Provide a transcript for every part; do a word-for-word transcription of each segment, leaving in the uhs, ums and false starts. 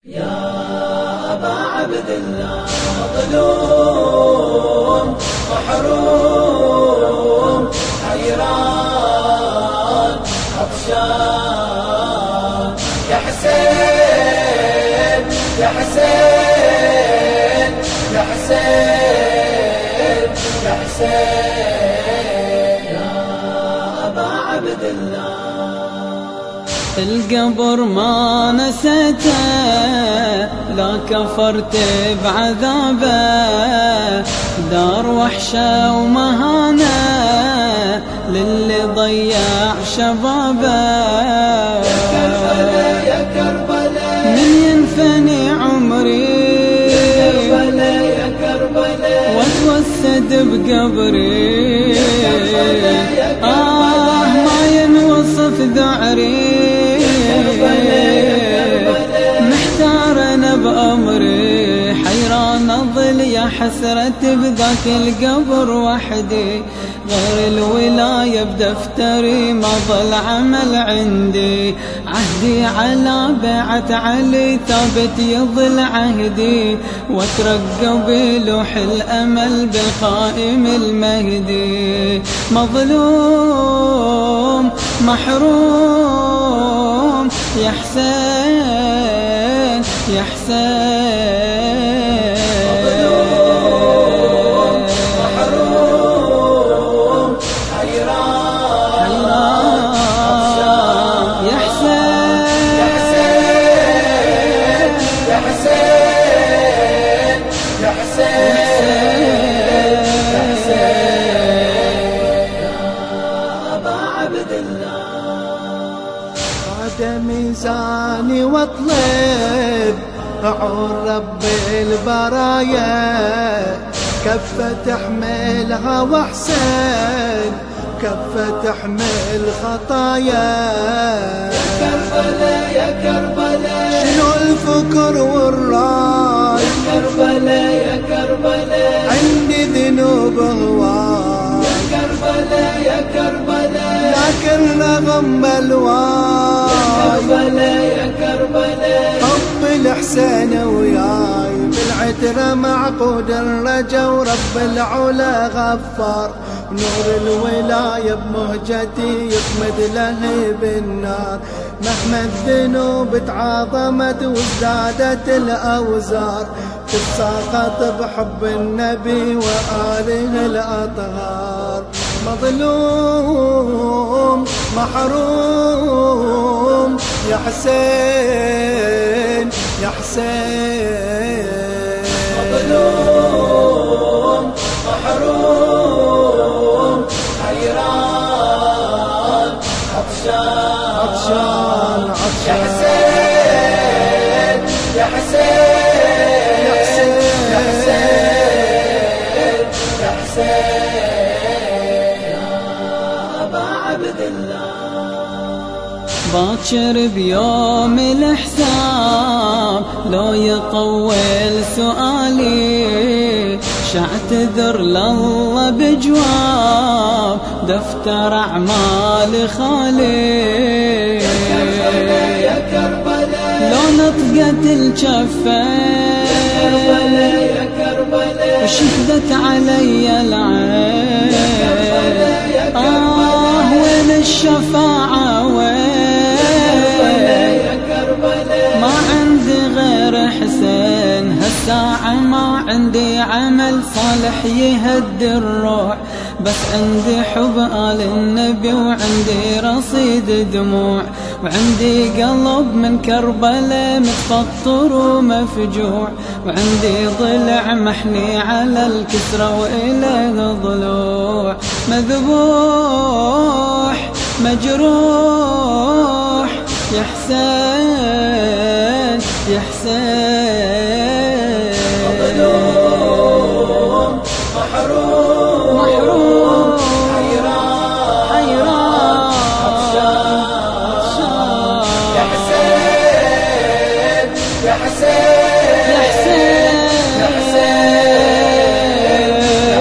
يا أبا عبد الله مظلوم محروم حيران عطشان يا حسين يا حسين يا حسين يا حسين يا أبا عبد الله. القبر ما نسيته لا كفرت بعذابه، دار وحشة ومهانة للي ضيع شبابه. يا كربلاء يا كربلاء من ينفني عمري يا كربلاء يا كربلاء واتوسد بقبري، يا كربلاء يا كربلاء آه ما ينوصف ذعري، محتار انا بأمري، حيران اظل يا حسرة بذاك القبر وحدي، غير الولاية بدفتري ما ظل عمل عندي، عهدي على بيعة علي ثابت يظل عهدي، واترقب بلوح الامل بالقائم المهدي. مظلوم محروم يا حسين يا حسين، مظلوم محروم حيران عطشان يا حسين يا حسين يا حسين يا حسين يا حسين يا أبا عبد الله. بعد ميزاني واطلب اعون رب البرايا، كفة تحملها وحسين كفة تحمل خطايا. يا كربلاء يا كربلاء شنو الفكر والراي، يا كربلاء يا كربلاء عندي ذنوب هواي، يا كربلاء يا كربلاء لكن رغم بلواي كربلاء يا كربلاء حب الحسين وياي، بالعترة معقود الرجا ورب العلا غفار، نور الولاية بمهجتي يطمد لهيب النار، مهما الذنوب تعاظمت وازدادت الأوزار، تتساقط بحب النبي وآله الأطهار. مظلوم محروم يا حسين يا حسين، مظلوم محروم حيران عطشان عطشان يا عطشان حسين يا حسين يا حسين يا حسين يا حسين يا أبا عبد الله. باكر بيوم الحساب لو يطول سؤالي، شاعتذر لله بجواب دفتر أعمال خالي. يا كربلاء يا كربلاء لو نطقت الجفة كربلاء يا كربلاء وشهدت علي العين، يا كربلاء يا آه كربلاء وين الشفاعة وين، يا كربلاء ما عندي غير حسين هالساعة، ما عندي عمل صالح يهدي الروح، بس عندي حب آل النبي وعندي رصيد دموع، وعندي قلب من كربلاء متفطر ومفجوع، وعندي ضلع محني على الكسرى وإله ضلوع، مذبوح مجروح يا حسين يا حسين، مظلوم محروم محروم حيران حيران عطشان يا حسين يا حسين يا حسين يا حسين يا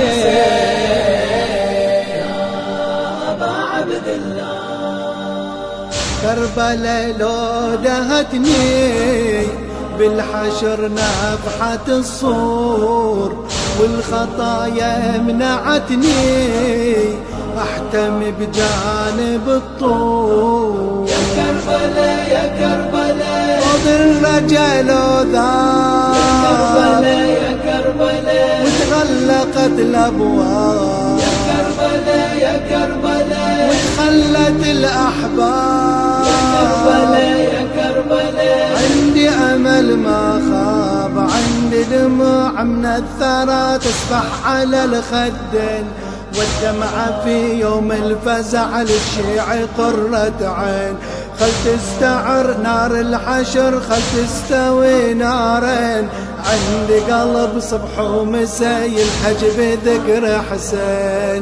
حسين يا أبا عبد الله. كربلاء لو دهتني بالحشر نفحة الصور، والخطايا منعتني احتم بجانب الطور. يا كربلاء يا كربلاء صوت الرجل ذاب يا كربلاء يا كربلاء وتغلقت الابواب، يا كربلاء يا كربلاء وتخلت الاحباب. يا كربلاء يا كربلاء عندي امل ما خاب، عندي دموع من الثرى تسبح على الخدين، والدمعة في يوم الفزع للشيع قرة عين. خل تستعر نار الحشر، خل تستوي نارين، عندي قلب صبح ومساء يلهج بذكر حسين.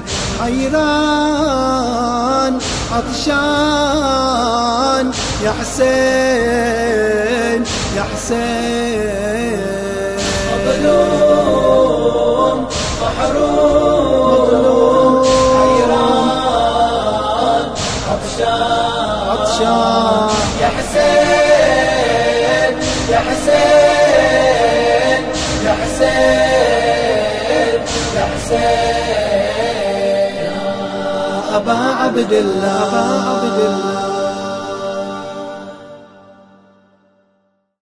حيران عطشان يا حسين يا حسين، مظلوم محروم حيران عطشان عطشان يا حسين يا حسين يا حسين يا حسين أبا عبد الله